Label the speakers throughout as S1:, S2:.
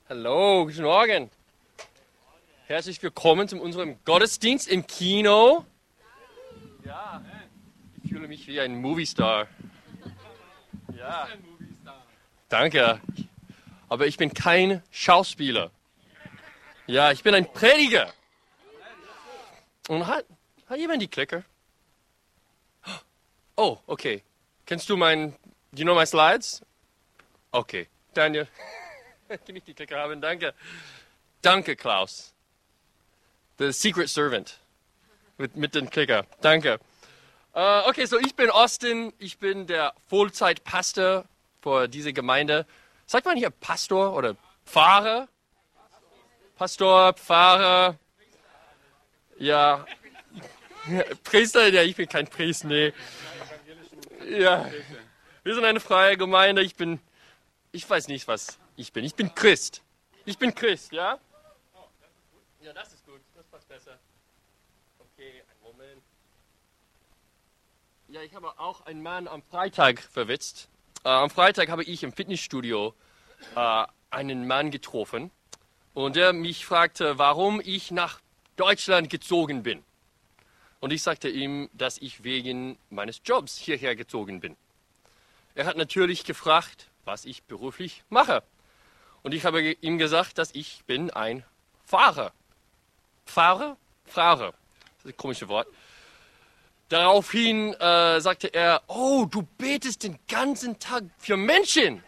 S1: Hallo, guten Morgen. Herzlich willkommen zu unserem Gottesdienst im Kino. Ja, ich fühle mich wie ein Moviestar. Ja, danke. Aber ich bin kein Schauspieler. Ja, ich bin ein Prediger. Und hat jemand die Klicker? Oh, okay. Kennst du do you know my slides? Okay, Daniel. Kann ich die Klicker haben? Danke. Danke, Klaus. The Secret Servant. Mit den Klicker. Danke. Okay, so ich bin Austin. Ich bin der Vollzeitpastor für diese Gemeinde. Sagt man hier Pastor oder Pfarrer? Pastor, Pfarrer. Ja. Priester? Ja, ich bin kein Priester, nee. Ja. Wir sind eine freie Gemeinde. Ich weiß nicht, was ich bin. Ich bin Christ. Ich bin Christ, ja? Ja, das ist gut. Das passt besser. Okay, einen Moment. Ja, ich habe auch einen Mann am Freitag verwitzt. Am Freitag habe ich im Fitnessstudio einen Mann getroffen. Und der mich fragte, warum ich nach Deutschland gezogen bin. Und ich sagte ihm, dass ich wegen meines Jobs hierher gezogen bin. Er hat natürlich gefragt, was ich beruflich mache. Und ich habe ihm gesagt, dass ich bin ein Pfarrer. Pfarrer? Pfarrer. Das ist ein komisches Wort. Daraufhin sagte er, oh, du betest den ganzen Tag für Menschen.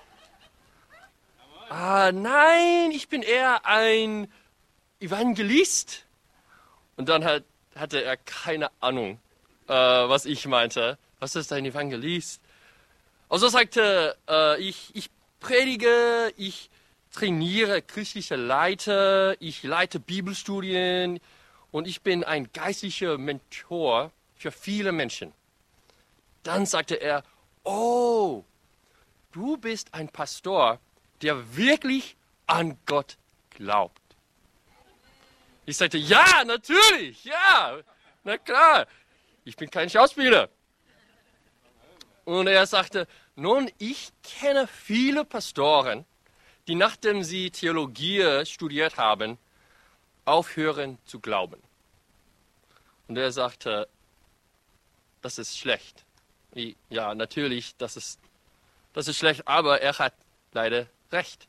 S1: Nein, ich bin eher ein Evangelist. Und dann hatte er keine Ahnung, was ich meinte. Was ist ein Evangelist? Also sagte ich predige, ich trainiere christliche Leiter, ich leite Bibelstudien und ich bin ein geistlicher Mentor für viele Menschen. Dann sagte er, oh, du bist ein Pastor, der wirklich an Gott glaubt. Ich sagte, ja, natürlich, ja, na klar, ich bin kein Schauspieler. Und er sagte, nun, ich kenne viele Pastoren, die nachdem sie Theologie studiert haben, aufhören zu glauben. Und er sagte, das ist schlecht. Ja, natürlich, das ist schlecht, aber er hat leider recht.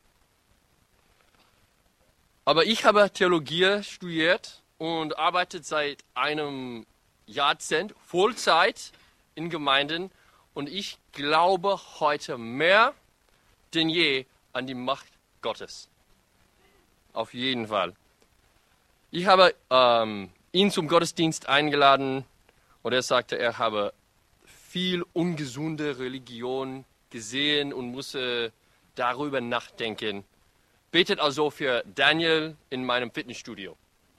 S1: Aber ich habe Theologie studiert und arbeite seit einem Jahrzehnt Vollzeit in Gemeinden. Und ich glaube heute mehr denn je an die Macht Gottes. Auf jeden Fall. Ich habe ihn zum Gottesdienst eingeladen und er sagte, er habe viel ungesunde Religion gesehen und musste darüber nachdenken. Betet also für Daniel in meinem Fitnessstudio.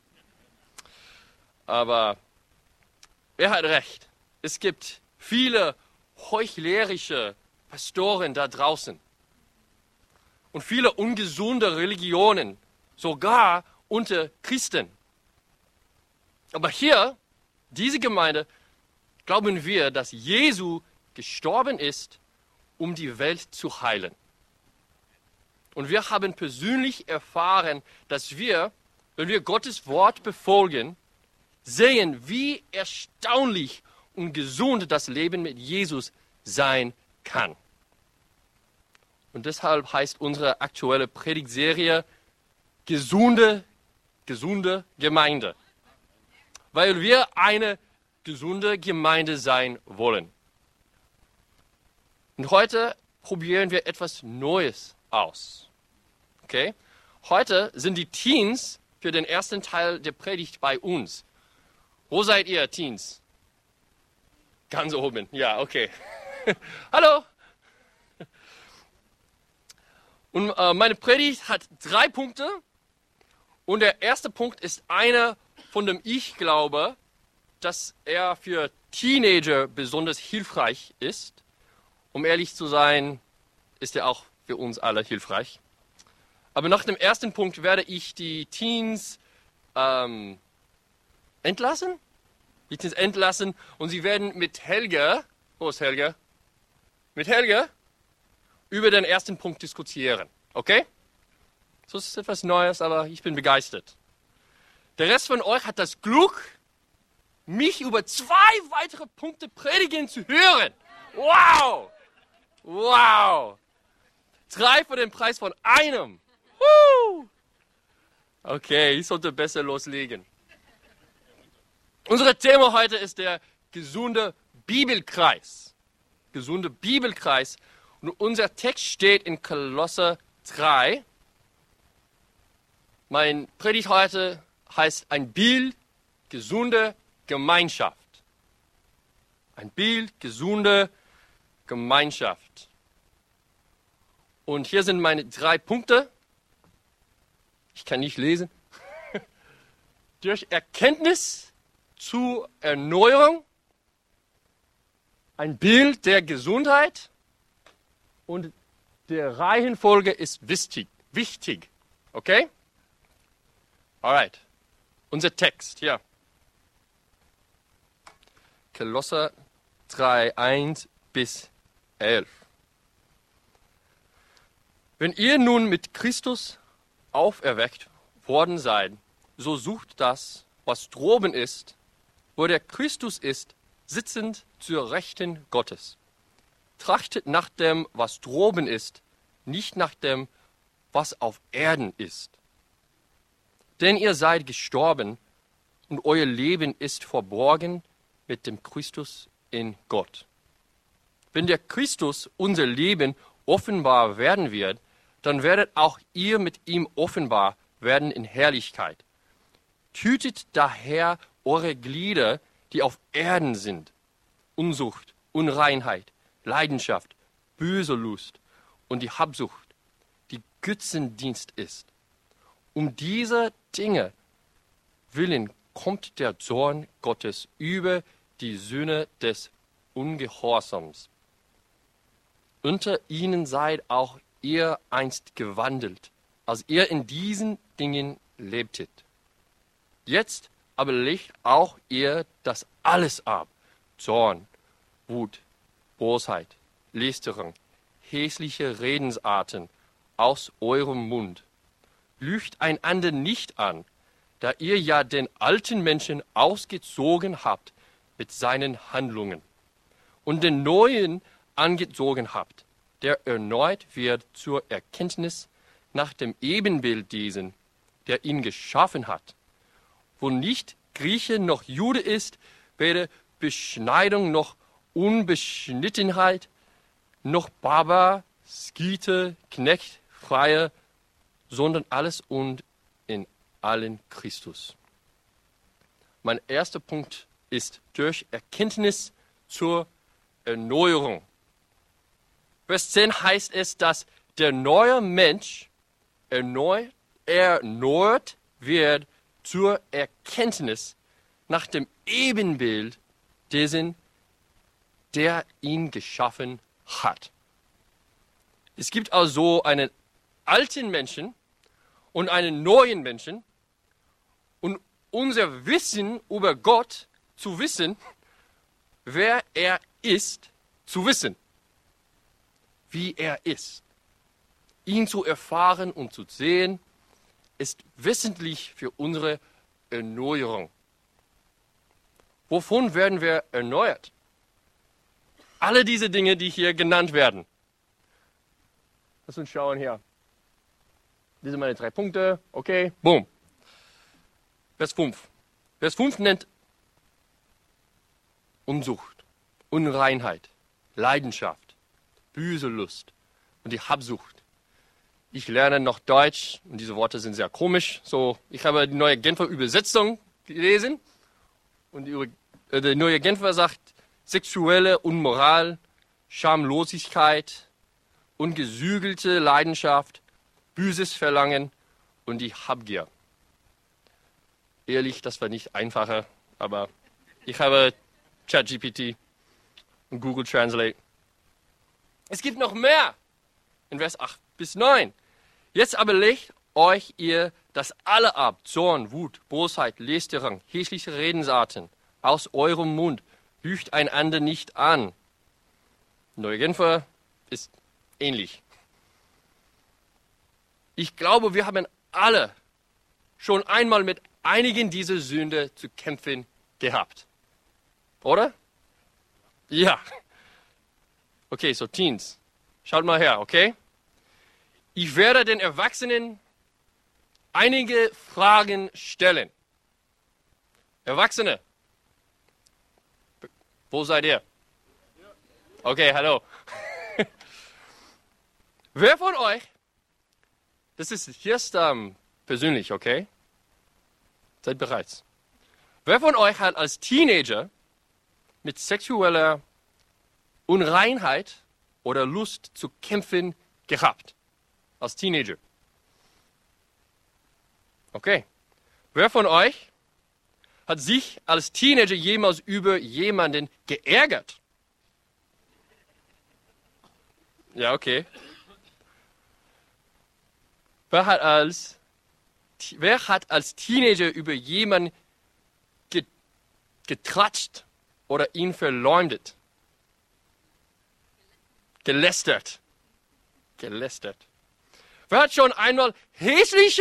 S1: Aber er hat recht. Es gibt viele heuchlerische Pastoren da draußen. Und viele ungesunde Religionen, sogar unter Christen. Aber hier, diese Gemeinde, glauben wir, dass Jesus gestorben ist, um die Welt zu heilen. Und wir haben persönlich erfahren, dass wir, wenn wir Gottes Wort befolgen, sehen, wie erstaunlich und gesund das Leben mit Jesus sein kann. Und deshalb heißt unsere aktuelle Predigtserie gesunde Gemeinde. Weil wir eine gesunde Gemeinde sein wollen. Und heute probieren wir etwas Neues aus. Okay? Heute sind die Teens für den ersten Teil der Predigt bei uns. Wo seid ihr, Teens? Ganz oben, ja, okay. Hallo! Und meine Predigt hat 3 Punkte. Und der erste Punkt ist einer, von dem ich glaube, dass er für Teenager besonders hilfreich ist. Um ehrlich zu sein, ist er auch für uns alle hilfreich. Aber nach dem ersten Punkt werde ich die Teens entlassen. Die Teens entlassen und sie werden mit Helga, wo ist Helga? Mit Helga über den ersten Punkt diskutieren. Okay? So ist es etwas Neues, aber ich bin begeistert. Der Rest von euch hat das Glück, mich über 2 weitere Punkte predigen zu hören. Wow! Wow! 3 für den Preis von einem. Okay, ich sollte besser loslegen. Unser Thema heute ist der gesunde Bibelkreis. Gesunde Bibelkreis. Und unser Text steht in Kolosser 3. Mein Predigt heute heißt ein Bild gesunder Gemeinschaft. Ein Bild gesunder Gemeinschaft. Und hier sind meine 3 Punkte. Ich kann nicht lesen. Durch Erkenntnis zu Erneuerung, ein Bild der Gesundheit und der Reihenfolge ist wichtig. Okay? Alright. Unser Text hier. Kolosser 3, 1 bis 11. Wenn ihr nun mit Christus auferweckt worden seid, so sucht das, was droben ist, wo der Christus ist, sitzend zur Rechten Gottes. Trachtet nach dem, was droben ist, nicht nach dem, was auf Erden ist. Denn ihr seid gestorben und euer Leben ist verborgen mit dem Christus in Gott. Wenn der Christus unser Leben offenbar werden wird, dann werdet auch ihr mit ihm offenbar werden in Herrlichkeit. Tötet daher eure Glieder, die auf Erden sind. Unzucht, Unreinheit, Leidenschaft, böse Lust und die Habsucht, die Götzendienst ist. Um diese Dinge willen kommt der Zorn Gottes über die Söhne des Ungehorsams. Unter ihnen seid auch ihr einst gewandelt, als ihr in diesen Dingen lebtet. Jetzt aber legt auch ihr das alles ab: Zorn, Wut, Bosheit, Lästerung, hässliche Redensarten aus eurem Mund. Lügt einander nicht an, da ihr ja den alten Menschen ausgezogen habt mit seinen Handlungen und den neuen angezogen habt, der erneuert wird zur Erkenntnis nach dem Ebenbild dessen, der ihn geschaffen hat, wo nicht Grieche noch Jude ist, weder Beschneidung noch Unbeschnittenheit, noch Barbar, Skite, Knecht, Freier, sondern alles und in allen Christus. Mein erster Punkt ist durch Erkenntnis zur Erneuerung. Vers 10 heißt es, dass der neue Mensch erneuert wird zur Erkenntnis nach dem Ebenbild dessen, der ihn geschaffen hat. Es gibt also einen alten Menschen und einen neuen Menschen, und unser Wissen über Gott zu wissen, wer er ist, zu wissen, wie er ist, ihn zu erfahren und zu sehen, ist wesentlich für unsere Erneuerung. Wovon werden wir erneuert? Alle diese Dinge, die hier genannt werden. Lass uns schauen hier. Diese sind meine 3 Punkte. Okay, boom. Vers 5. Vers 5 nennt Unzucht, Unreinheit, Leidenschaft, böse Lust und die Habsucht. Ich lerne noch Deutsch und diese Worte sind sehr komisch. So, ich habe die neue Genfer Übersetzung gelesen und die neue Genfer sagt sexuelle Unmoral, Schamlosigkeit, ungesügelte Leidenschaft, böses Verlangen und die Habgier. Ehrlich, das war nicht einfacher, aber ich habe ChatGPT und Google Translate. Es gibt noch mehr in Vers 8 bis 9. Jetzt aber legt euch ihr das alle ab: Zorn, Wut, Bosheit, Lästerung, hässliche Redensarten aus eurem Mund. Lügt einander nicht an. Neue Genfer ist ähnlich. Ich glaube, wir haben alle schon einmal mit einigen dieser Sünde zu kämpfen gehabt. Oder? Ja. Okay, so Teens, schaut mal her, okay? Ich werde den Erwachsenen einige Fragen stellen. Erwachsene, wo seid ihr? Okay, hallo. Wer von euch, das ist jetzt persönlich, okay? Seid bereit. Wer von euch hat als Teenager mit sexueller Unreinheit oder Lust zu kämpfen gehabt? Als Teenager. Okay. Wer von euch hat sich als Teenager jemals über jemanden geärgert? Ja, okay. Wer hat als Teenager über jemanden getratscht oder ihn verleumdet? Gelästert. Wer hat schon einmal hässliche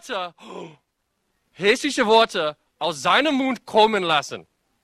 S1: Worte aus seinem Mund kommen lassen?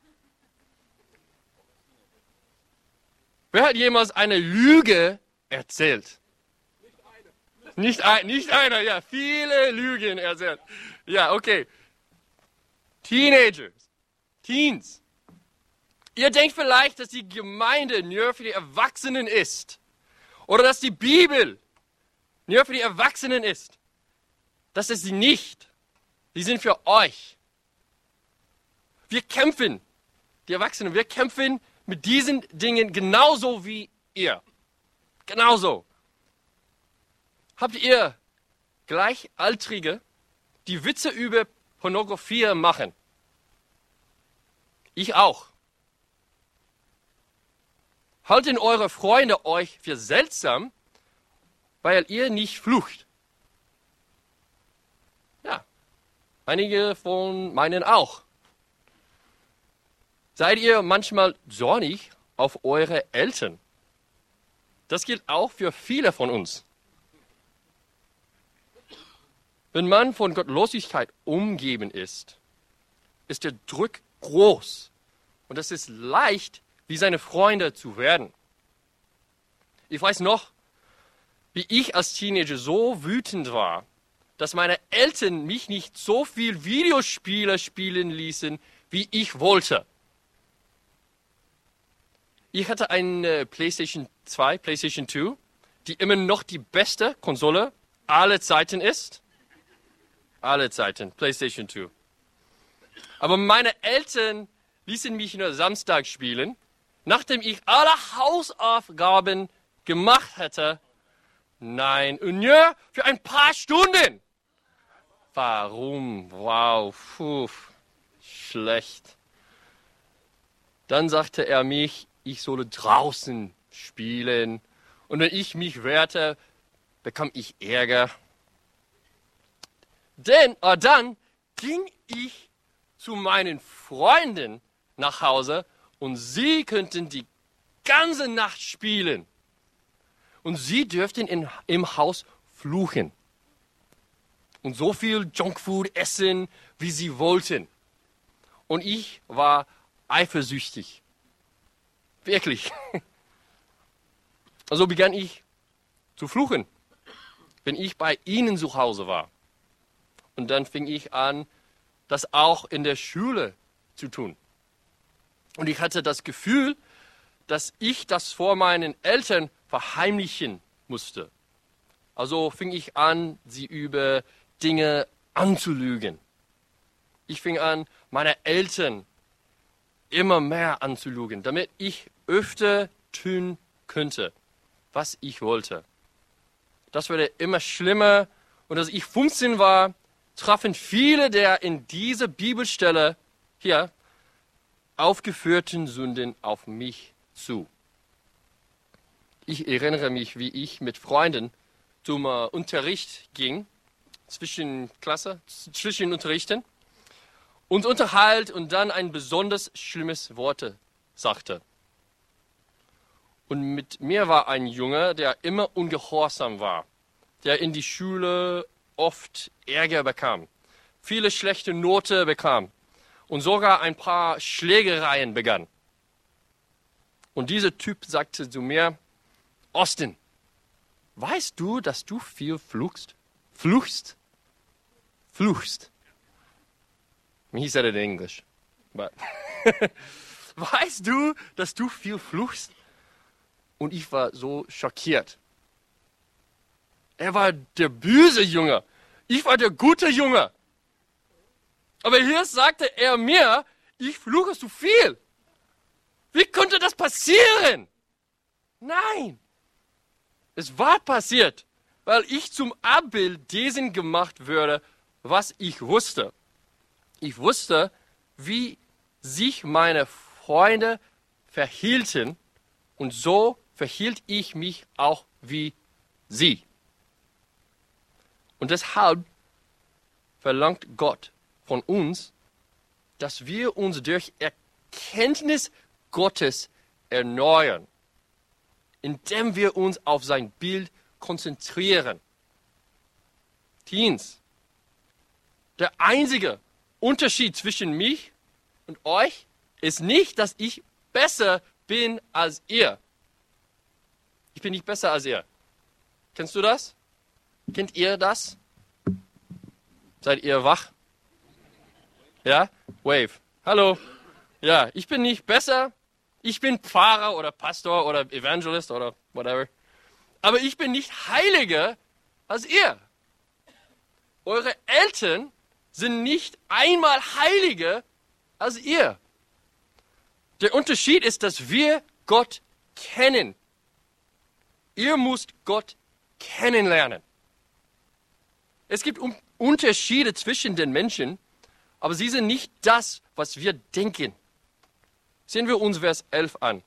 S1: Wer hat jemals eine Lüge erzählt? Nicht einer, ja, viele Lügen erzählt. Ja, okay. Teenagers, Teens. Ihr denkt vielleicht, dass die Gemeinde nur für die Erwachsenen ist. Oder dass die Bibel nur für die Erwachsenen ist. Das ist sie nicht. Die sind für euch. Wir kämpfen, die Erwachsenen, wir kämpfen mit diesen Dingen genauso wie ihr. Genauso. Habt ihr Gleichaltrige, die Witze über Pornografie machen? Ich auch. Halten eure Freunde euch für seltsam, weil ihr nicht flucht? Ja, einige von meinen auch. Seid ihr manchmal zornig auf eure Eltern? Das gilt auch für viele von uns. Wenn man von Gottlosigkeit umgeben ist, ist der Druck groß und es ist leicht, wie seine Freunde zu werden. Ich weiß noch, wie ich als Teenager so wütend war, dass meine Eltern mich nicht so viel Videospiele spielen ließen, wie ich wollte. Ich hatte eine PlayStation 2, PlayStation 2, die immer noch die beste Konsole aller Zeiten ist. Alle Zeiten, PlayStation 2. Aber meine Eltern ließen mich nur Samstag spielen, nachdem ich alle Hausaufgaben gemacht hatte. Nein, und nur für ein paar Stunden. Warum? Wow, schlecht. Dann sagte er mich, ich solle draußen spielen. Und wenn ich mich wehrte, bekam ich Ärger. Dann ging ich zu meinen Freunden nach Hause und sie könnten die ganze Nacht spielen. Und sie dürften im Haus fluchen. Und so viel Junkfood essen, wie sie wollten. Und ich war eifersüchtig. Wirklich. Also begann ich zu fluchen, wenn ich bei ihnen zu Hause war. Und dann fing ich an, das auch in der Schule zu tun. Und ich hatte das Gefühl, dass ich das vor meinen Eltern verheimlichen musste. Also fing ich an, sie über Dinge anzulügen. Ich fing an, meine Eltern immer mehr anzulügen, damit ich öfter tun könnte, was ich wollte. Das wurde immer schlimmer. Und als ich 15 war, trafen viele der in dieser Bibelstelle hier aufgeführten Sünden auf mich zu. Ich erinnere mich, wie ich mit Freunden zum Unterricht ging, zwischen Unterrichten und unterhalt und dann ein besonders schlimmes Wort sagte. Und mit mir war ein Junge, der immer ungehorsam war. der in die Schule oft Ärger bekam, viele schlechte Noten bekam und sogar ein paar Schlägereien begann. Und dieser Typ sagte zu mir, Austin, weißt du, dass du viel fluchst? Fluchst? Fluchst. He said it in English. But weißt du, dass du viel fluchst? Und ich war so schockiert. Er war der böse Junge. Ich war der gute Junge. Aber hier sagte er mir, ich fluche zu viel. Wie konnte das passieren? Nein. Es war passiert, weil ich zum Abbild dessen gemacht würde, was ich wusste. Ich wusste, wie sich meine Freunde verhielten und so verhielt ich mich auch wie sie. Und deshalb verlangt Gott von uns, dass wir uns durch Erkenntnis Gottes erneuern, indem wir uns auf sein Bild konzentrieren. Teens, der einzige Unterschied zwischen mich und euch ist nicht, dass ich besser bin als ihr. Ich bin nicht besser als ihr. Kennst du das? Kennt ihr das? Seid ihr wach? Ja? Wave. Hallo. Ja, ich bin nicht besser. Ich bin Pfarrer oder Pastor oder Evangelist oder whatever. Aber ich bin nicht heiliger als ihr. Eure Eltern sind nicht einmal heiliger als ihr. Der Unterschied ist, dass wir Gott kennen. Ihr müsst Gott kennenlernen. Es gibt Unterschiede zwischen den Menschen, aber sie sind nicht das, was wir denken. Sehen wir uns Vers 11 an.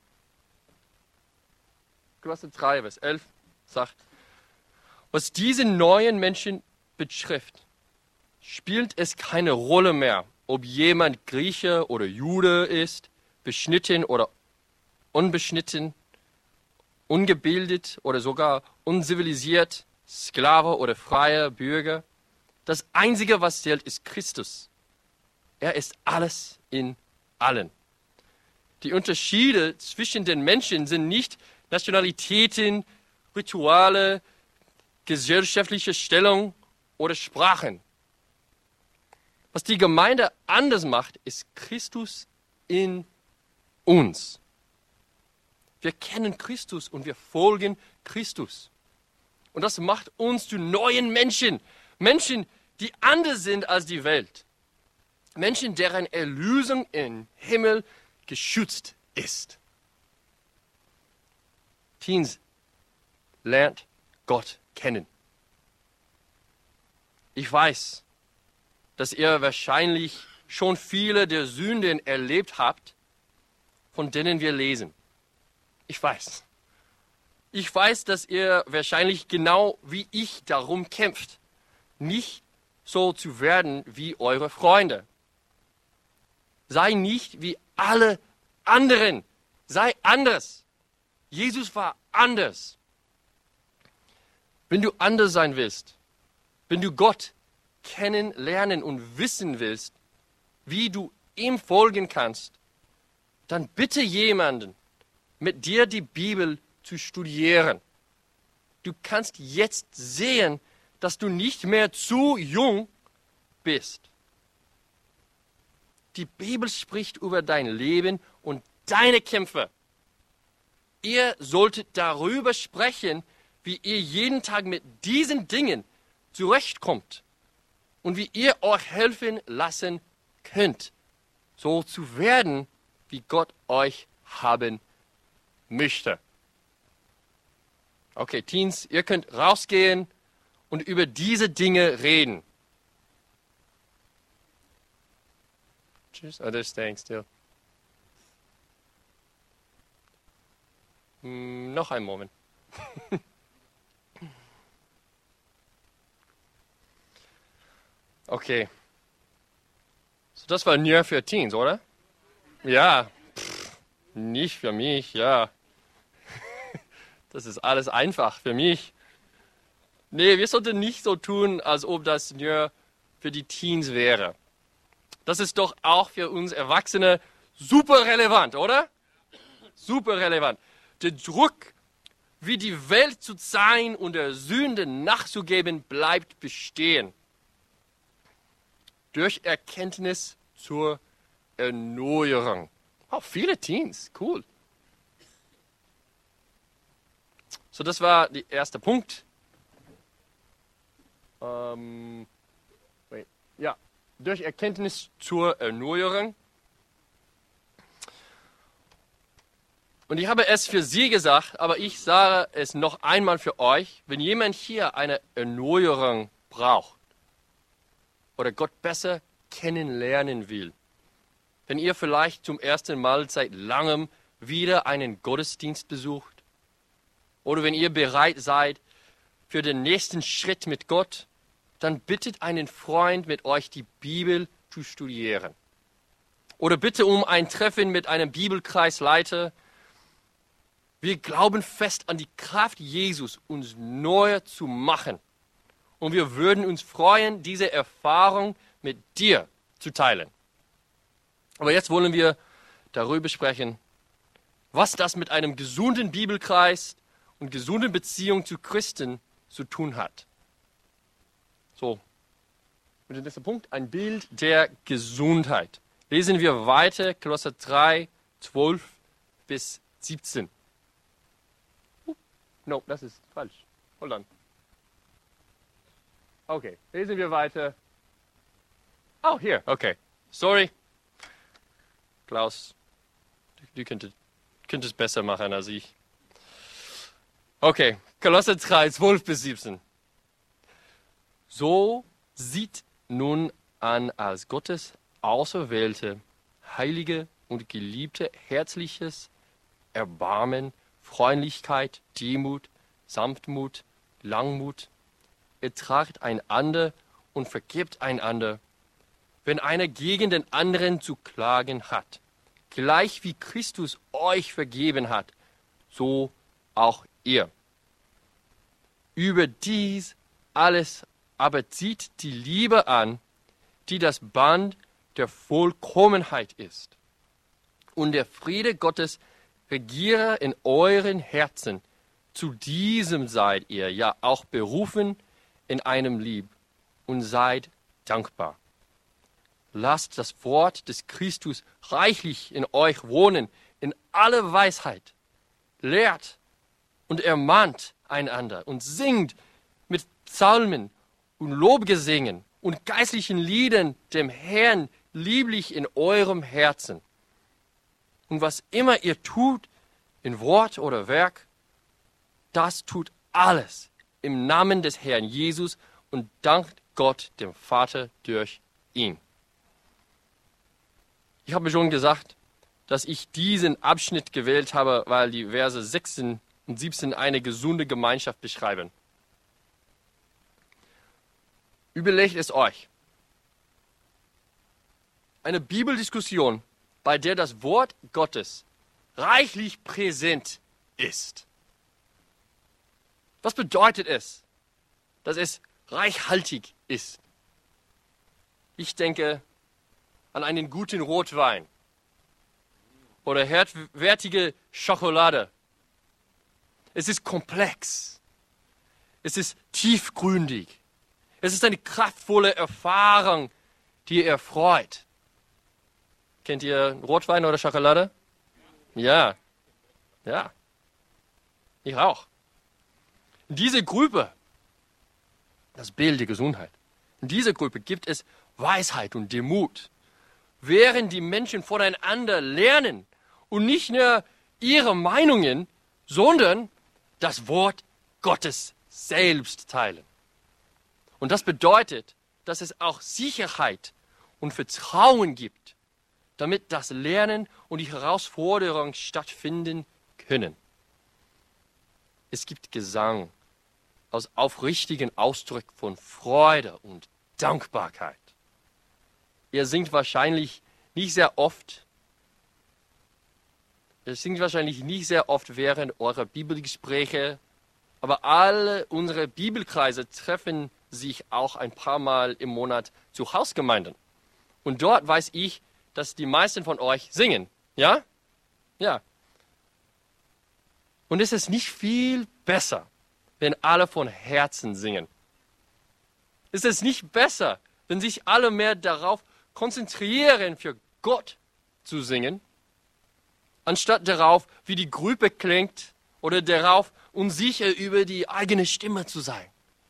S1: Klasse 3, Vers 11 sagt, was diese neuen Menschen betrifft, spielt es keine Rolle mehr, ob jemand Grieche oder Jude ist, beschnitten oder unbeschnitten, ungebildet oder sogar unzivilisiert, Sklave oder freier Bürger. Das Einzige, was zählt, ist Christus. Er ist alles in allen. Die Unterschiede zwischen den Menschen sind nicht Nationalitäten, Rituale, gesellschaftliche Stellung oder Sprachen. Was die Gemeinde anders macht, ist Christus in uns. Wir kennen Christus und wir folgen Christus. Und das macht uns zu neuen Menschen. Menschen, die anders sind als die Welt. Menschen, deren Erlösung im Himmel geschützt ist. Teens, lernt Gott kennen. Ich weiß, dass ihr wahrscheinlich schon viele der Sünden erlebt habt, von denen wir lesen. Ich weiß. Ich weiß, dass ihr wahrscheinlich genau wie ich darum kämpft, nicht so zu werden wie eure Freunde. Sei nicht wie alle anderen. Sei anders. Jesus war anders. Wenn du anders sein willst, wenn du Gott kennenlernen und wissen willst, wie du ihm folgen kannst, dann bitte jemanden, mit dir die Bibel zu studieren. Du kannst jetzt sehen, dass du nicht mehr zu jung bist. Die Bibel spricht über dein Leben und deine Kämpfe. Ihr solltet darüber sprechen, wie ihr jeden Tag mit diesen Dingen zurechtkommt und wie ihr euch helfen lassen könnt, so zu werden, wie Gott euch haben möchte. Okay, Teens, ihr könnt rausgehen und über diese Dinge reden. Tschüss, they're staying still. Noch einen Moment. Okay. So, das war nur für Teens, oder? Ja. Nicht für mich, ja. Das ist alles einfach für mich. Nee, wir sollten nicht so tun, als ob das nur für die Teens wäre. Das ist doch auch für uns Erwachsene super relevant, oder? Super relevant. Der Druck, wie die Welt zu sein und der Sünde nachzugeben, bleibt bestehen. Durch Erkenntnis zur Erneuerung. Oh, viele Teens, cool. So, das war der erste Punkt. Ja, durch Erkenntnis zur Erneuerung. Und ich habe es für Sie gesagt, aber ich sage es noch einmal für euch, wenn jemand hier eine Erneuerung braucht oder Gott besser kennenlernen will, wenn ihr vielleicht zum ersten Mal seit langem wieder einen Gottesdienst besucht oder wenn ihr bereit seid für den nächsten Schritt mit Gott, dann bittet einen Freund mit euch die Bibel zu studieren. Oder bitte um ein Treffen mit einem Bibelkreisleiter. Wir glauben fest an die Kraft Jesus, uns neu zu machen. Und wir würden uns freuen, diese Erfahrung mit dir zu teilen. Aber jetzt wollen wir darüber sprechen, was das mit einem gesunden Bibelkreis und gesunden Beziehung zu Christen zu tun hat. So, mit dem nächsten Punkt, ein Bild der Gesundheit. Lesen wir weiter, Kolosser 3, 12 bis 17. No, das ist falsch. Hold on. Okay, lesen wir weiter. Oh, hier, okay. Sorry. Klaus, du könntest besser machen als ich. Okay, Kolosser 3, 12 bis 17. So sieht nun an als Gottes auserwählte, heilige und geliebte herzliches Erbarmen, Freundlichkeit, Demut, Sanftmut, Langmut. Ertragt einander und vergebt einander, wenn einer gegen den anderen zu klagen hat. Gleich wie Christus euch vergeben hat, so auch ihr. Über dies alles aber zieht die Liebe an, die das Band der Vollkommenheit ist. Und der Friede Gottes regiere in euren Herzen. Zu diesem seid ihr ja auch berufen in einem Lieb und seid dankbar. Lasst das Wort des Christus reichlich in euch wohnen, in aller Weisheit. Lehrt und ermahnt einander und singt mit Psalmen und Lobgesängen und geistlichen Liedern dem Herrn lieblich in eurem Herzen. Und was immer ihr tut, in Wort oder Werk, das tut alles im Namen des Herrn Jesus und dankt Gott, dem Vater, durch ihn. Ich habe schon gesagt, dass ich diesen Abschnitt gewählt habe, weil die Verse 16 und 17 eine gesunde Gemeinschaft beschreiben. Überlegt es euch. Eine Bibeldiskussion, bei der das Wort Gottes reichlich präsent ist. Was bedeutet es, dass es reichhaltig ist? Ich denke an einen guten Rotwein oder wertige Schokolade. Es ist komplex. Es ist tiefgründig. Es ist eine kraftvolle Erfahrung, die erfreut. Kennt ihr Rotwein oder Schokolade? Ja. Ja. Ich auch. In dieser Gruppe, das Bild der Gesundheit, in dieser Gruppe gibt es Weisheit und Demut. Während die Menschen voneinander lernen und nicht nur ihre Meinungen, sondern das Wort Gottes selbst teilen. Und das bedeutet, dass es auch Sicherheit und Vertrauen gibt, damit das Lernen und die Herausforderung stattfinden können. Es gibt Gesang als aufrichtigen Ausdruck von Freude und Dankbarkeit. Ihr singt wahrscheinlich nicht sehr oft. Ihr singt wahrscheinlich nicht sehr oft während eurer Bibelgespräche Aber alle unsere Bibelkreise treffen sich auch ein paar Mal im Monat zu Hausgemeinden. Und dort weiß ich, dass die meisten von euch singen. Ja? Ja. Und es ist nicht viel besser, wenn alle von Herzen singen. Es ist nicht besser, wenn sich alle mehr darauf konzentrieren, für Gott zu singen, anstatt darauf, wie die Gruppe klingt oder darauf, unsicher über die eigene Stimme zu sein.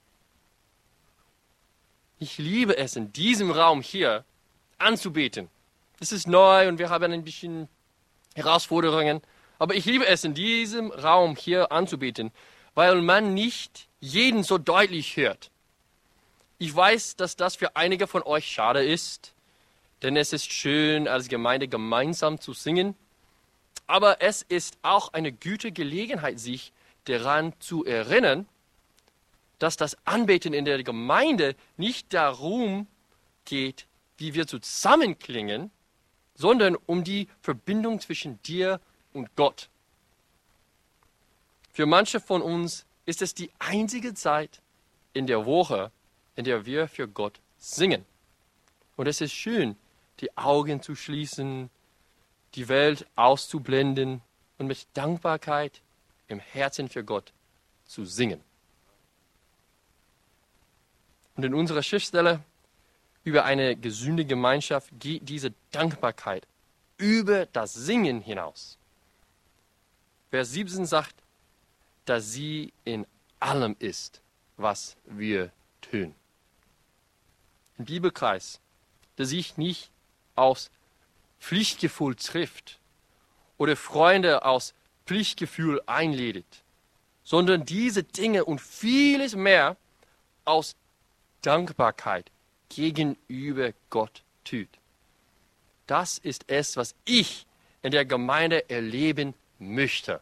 S1: Ich liebe es, in diesem Raum hier anzubeten. Das ist neu und wir haben ein bisschen Herausforderungen. Aber ich liebe es, in diesem Raum hier anzubeten, weil man nicht jeden so deutlich hört. Ich weiß, dass das für einige von euch schade ist, denn es ist schön, als Gemeinde gemeinsam zu singen. Aber es ist auch eine gute Gelegenheit, sich daran zu erinnern, dass das Anbeten in der Gemeinde nicht darum geht, wie wir zusammenklingen, sondern um die Verbindung zwischen dir und Gott. Für manche von uns ist es die einzige Zeit in der Woche, in der wir für Gott singen. Und es ist schön, die Augen zu schließen, die Welt auszublenden und mit Dankbarkeit im Herzen für Gott zu singen. Und in unserer Schriftstelle über eine gesunde Gemeinschaft geht diese Dankbarkeit über das Singen hinaus. Vers 17 sagt, dass sie in allem ist, was wir tun. Ein Bibelkreis, der sich nicht aus Pflichtgefühl trifft oder Freunde aus Pflichtgefühl einlädt, sondern diese Dinge und vieles mehr aus Dankbarkeit gegenüber Gott tut. Das ist es, was ich in der Gemeinde erleben möchte.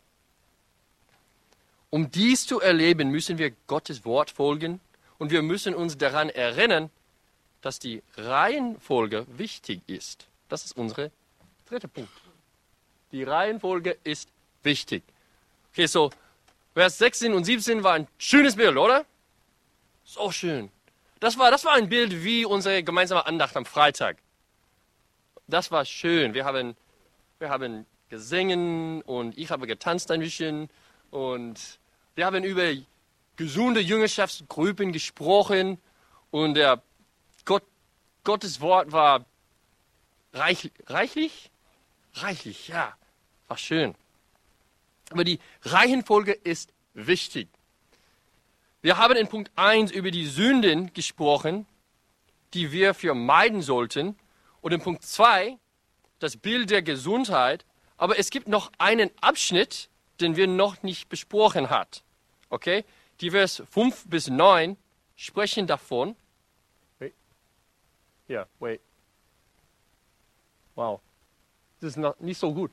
S1: Um dies zu erleben, müssen wir Gottes Wort folgen und wir müssen uns daran erinnern, dass die Reihenfolge wichtig ist. Das ist unser dritter Punkt. Die Reihenfolge ist wichtig. Okay, so Vers 16 und 17 war ein schönes Bild, oder? So schön. Das war ein Bild wie unsere gemeinsame Andacht am Freitag. Das war schön. Wir haben gesungen und ich habe getanzt ein bisschen und wir haben über gesunde Jüngerschaftsgruppen gesprochen und Gottes Wort war reichlich, ja, war schön. Aber die Reihenfolge ist wichtig. Wir haben in Punkt 1 über die Sünden gesprochen, die wir vermeiden sollten. Und in Punkt 2 das Bild der Gesundheit. Aber es gibt noch einen Abschnitt, den wir noch nicht besprochen haben. Okay? Die Vers 5 bis 9 sprechen davon. Wait. Wow. Das ist noch nicht so gut.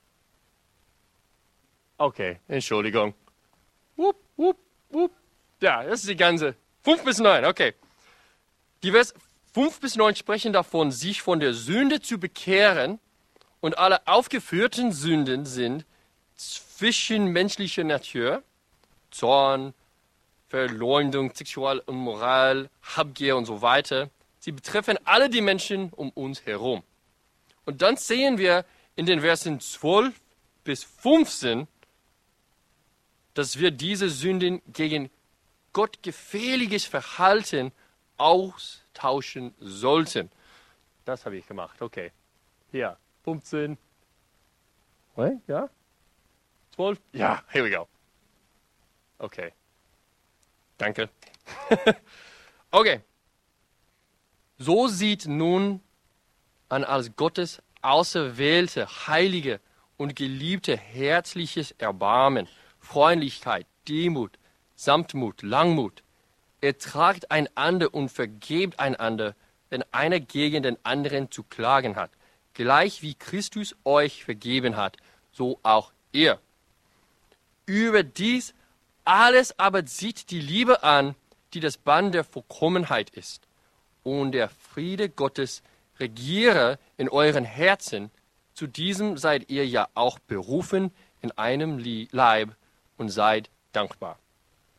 S1: Okay, Entschuldigung. Wupp. Ja, das ist die ganze. 5 bis 9, okay. Die Vers 5 bis 9 sprechen davon, sich von der Sünde zu bekehren. Und alle aufgeführten Sünden sind zwischenmenschlicher Natur. Zorn, Verleumdung, Sexualunmoral, Habgier und so weiter. Sie betreffen alle die Menschen um uns herum. Und dann sehen wir in den Versen 12 bis 15, dass wir diese Sünden gegen gottgefälliges Verhalten austauschen sollten. Das habe ich gemacht, okay. Hier, 15. Wait, ja? 12? Ja, here we go. Okay. Danke. Okay. So sieht nun an als Gottes auserwählte, heilige und geliebte herzliches Erbarmen, Freundlichkeit, Demut, Sanftmut, Langmut. Ertragt einander und vergebt einander, wenn einer gegen den anderen zu klagen hat. Gleich wie Christus euch vergeben hat, so auch ihr. Über dies alles aber zieht die Liebe an, die das Band der Vollkommenheit ist. Und der Friede Gottes regiere in euren Herzen. Zu diesem seid ihr ja auch berufen in einem Leib und seid dankbar.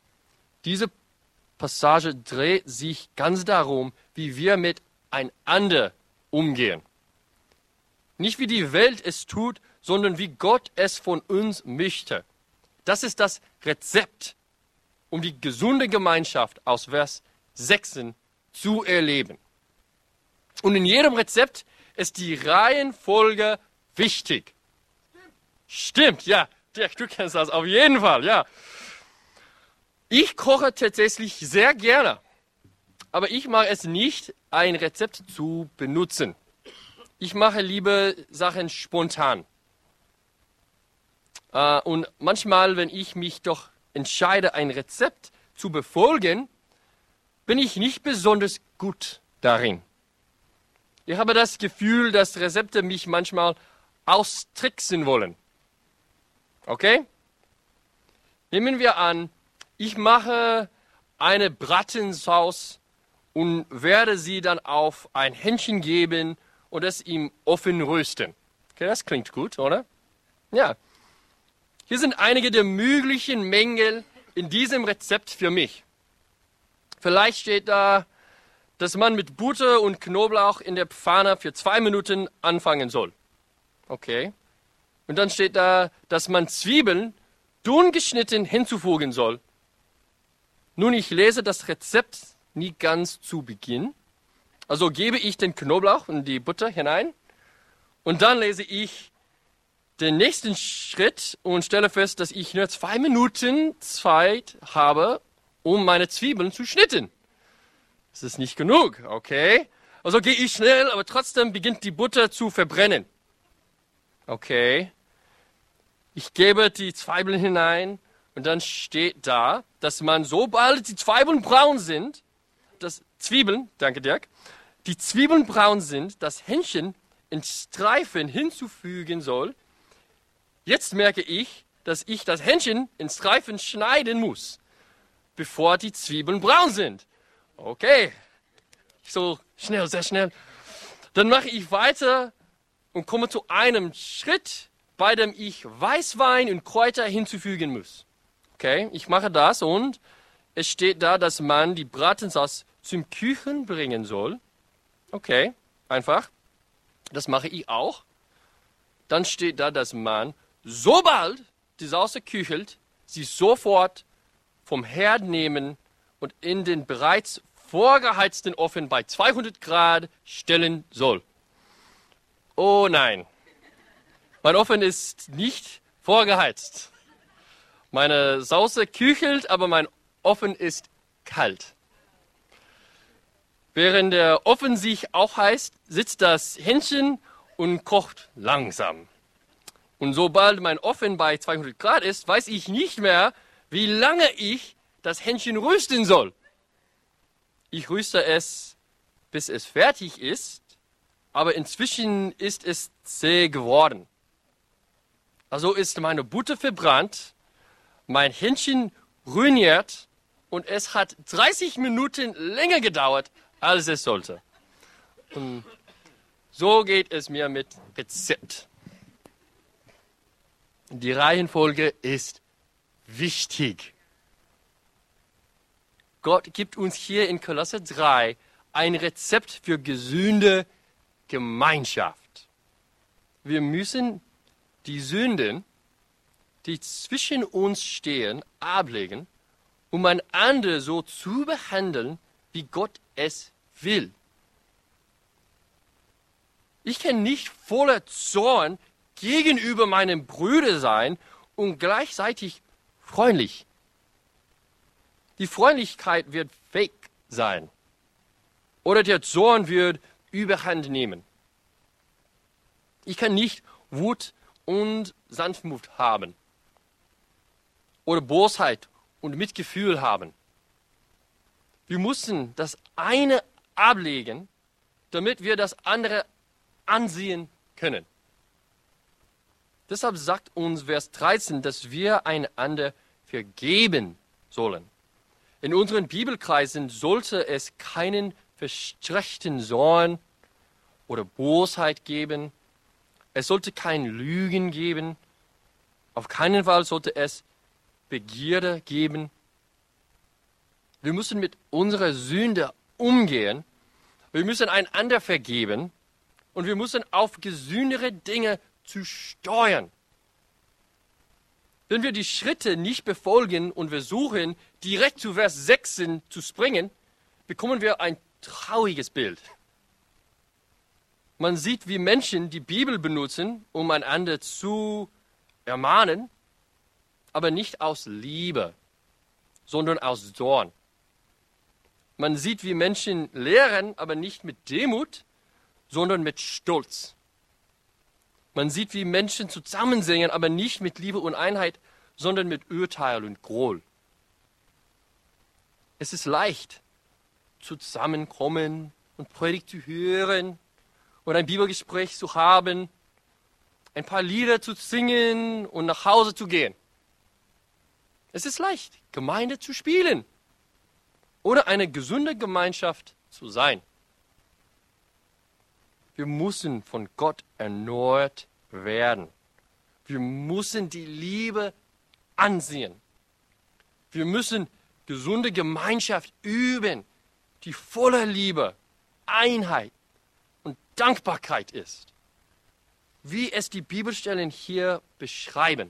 S1: Diese Passage dreht sich ganz darum, wie wir miteinander umgehen. Nicht wie die Welt es tut, sondern wie Gott es von uns möchte. Das ist das Rezept, um die gesunde Gemeinschaft aus Vers 6 zu erleben. Und in jedem Rezept ist die Reihenfolge wichtig. Stimmt, ja. Dirk, du kennst das auf jeden Fall, ja. Ich koche tatsächlich sehr gerne, aber ich mag es nicht, ein Rezept zu benutzen. Ich mache lieber Sachen spontan. Und manchmal, wenn ich mich doch entscheide, ein Rezept zu befolgen, bin ich nicht besonders gut darin. Ich habe das Gefühl, dass Rezepte mich manchmal austricksen wollen. Okay? Nehmen wir an, ich mache eine Bratensauce und werde sie dann auf ein Hähnchen geben und es im Ofen rösten. Okay, das klingt gut, oder? Ja. Hier sind einige der möglichen Mängel in diesem Rezept für mich. Vielleicht steht da, dass man mit Butter und Knoblauch in der Pfanne für 2 Minuten anfangen soll. Okay. Und dann steht da, dass man Zwiebeln dünn geschnitten hinzufügen soll. Nun, ich lese das Rezept nie ganz zu Beginn. Also gebe ich den Knoblauch und die Butter hinein. Und dann lese ich den nächsten Schritt und stelle fest, dass ich nur 2 Minuten Zeit habe, um meine Zwiebeln zu schnitzen. Das ist nicht genug, okay? Also gehe ich schnell, aber trotzdem beginnt die Butter zu verbrennen. Okay. Ich gebe die Zwiebeln hinein und dann steht da, dass man, sobald die Zwiebeln braun sind, danke Dirk, die Zwiebeln braun sind, das Hähnchen in Streifen hinzufügen soll. Jetzt merke ich, dass ich das Hähnchen in Streifen schneiden muss, bevor die Zwiebeln braun sind. Okay, so schnell, sehr schnell. Dann mache ich weiter und komme zu einem Schritt, bei dem ich Weißwein und Kräuter hinzufügen muss. Okay, ich mache das und es steht da, dass man die Bratensauce zum Küchen bringen soll. Okay, einfach. Das mache ich auch. Dann steht da, dass man, sobald die Sauce küchelt, sie sofort vom Herd nehmen und in den bereits vorgeheizten Ofen bei 200 Grad stellen soll. Oh nein, mein Ofen ist nicht vorgeheizt. Meine Sauce küchelt, aber mein Ofen ist kalt. Während der Ofen sich aufheizt, sitzt das Hähnchen und kocht langsam. Und sobald mein Ofen bei 200 Grad ist, weiß ich nicht mehr, wie lange ich das Hähnchen rösten soll. Ich röste es, bis es fertig ist, aber inzwischen ist es zäh geworden. Also ist meine Butter verbrannt, mein Hähnchen ruiniert und es hat 30 Minuten länger gedauert, als es sollte. Und so geht es mir mit Rezept. Die Reihenfolge ist wichtig. Gott gibt uns hier in Kolosser 3 ein Rezept für gesunde Gemeinschaft. Wir müssen die Sünden, die zwischen uns stehen, ablegen, um einander so zu behandeln, wie Gott es will. Ich kann nicht voller Zorn gegenüber meinem Bruder sein und gleichzeitig freundlich. Die Freundlichkeit wird fake sein. Oder der Zorn wird Überhand nehmen. Ich kann nicht Wut und Sanftmut haben. Oder Bosheit und Mitgefühl haben. Wir müssen das eine ablegen, damit wir das andere ansehen können. Deshalb sagt uns Vers 13, dass wir einander vergeben sollen. In unseren Bibelkreisen sollte es keinen verstrickten Zorn oder Bosheit geben. Es sollte kein Lügen geben. Auf keinen Fall sollte es Begierde geben. Wir müssen mit unserer Sünde umgehen. Wir müssen einander vergeben. Und wir müssen auf gesündere Dinge zu steuern. Wenn wir die Schritte nicht befolgen und versuchen, direkt zu Vers 6 zu springen, bekommen wir ein trauriges Bild. Man sieht, wie Menschen die Bibel benutzen, um einander zu ermahnen, aber nicht aus Liebe, sondern aus Zorn. Man sieht, wie Menschen lehren, aber nicht mit Demut, sondern mit Stolz. Man sieht, wie Menschen zusammen singen, aber nicht mit Liebe und Einheit, sondern mit Urteil und Groll. Es ist leicht, zusammenkommen und Predigt zu hören oder ein Bibelgespräch zu haben, ein paar Lieder zu singen und nach Hause zu gehen. Es ist leicht, Gemeinde zu spielen oder eine gesunde Gemeinschaft zu sein. Wir müssen von Gott erneuert werden. Wir müssen die Liebe ansehen. Wir müssen gesunde Gemeinschaft üben, die voller Liebe, Einheit und Dankbarkeit ist. Wie es die Bibelstellen hier beschreiben.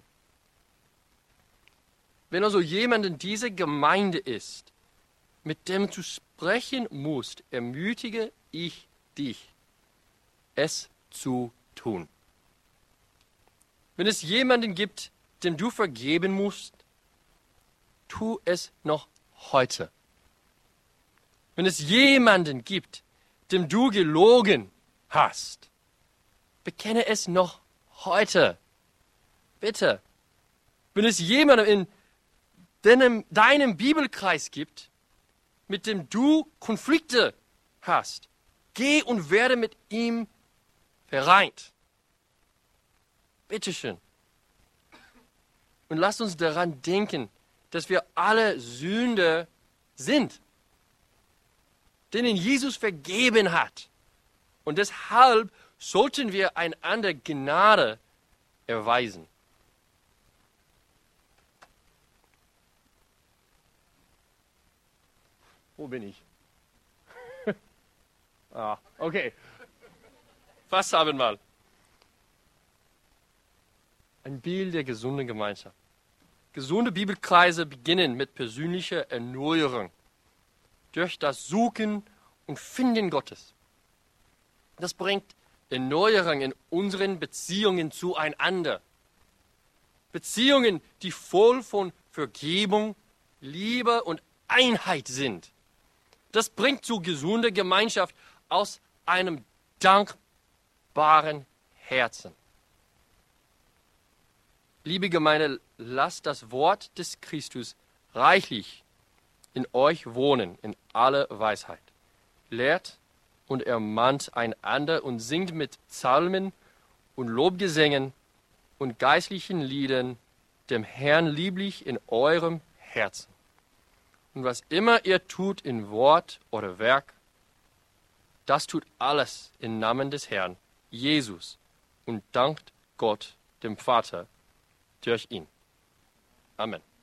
S1: Wenn also jemand in dieser Gemeinde ist, mit dem du sprechen musst, ermutige ich dich, es zu tun. Wenn es jemanden gibt, dem du vergeben musst, tu es noch heute. Wenn es jemanden gibt, dem du gelogen hast, bekenne es noch heute. Bitte. Wenn es jemanden in deinem Bibelkreis gibt, mit dem du Konflikte hast, geh und werde mit ihm vereint. Bitteschön. Und lasst uns daran denken, dass wir alle Sünder sind, denen Jesus vergeben hat. Und deshalb sollten wir einander Gnade erweisen. Wo bin ich? Okay. Fast Abendmahl. Ein Bild der gesunden Gemeinschaft. Gesunde Bibelkreise beginnen mit persönlicher Erneuerung. Durch das Suchen und Finden Gottes. Das bringt Erneuerung in unseren Beziehungen zueinander. Beziehungen, die voll von Vergebung, Liebe und Einheit sind. Das bringt zu gesunder Gemeinschaft aus einem dankbaren Herzen. Liebe Gemeinde, lasst das Wort des Christus reichlich in euch wohnen, in aller Weisheit. Lehrt und ermahnt einander und singt mit Psalmen und Lobgesängen und geistlichen Liedern dem Herrn lieblich in eurem Herzen. Und was immer ihr tut in Wort oder Werk, das tut alles im Namen des Herrn, Jesus, und dankt Gott, dem Vater, durch ihn. Amen.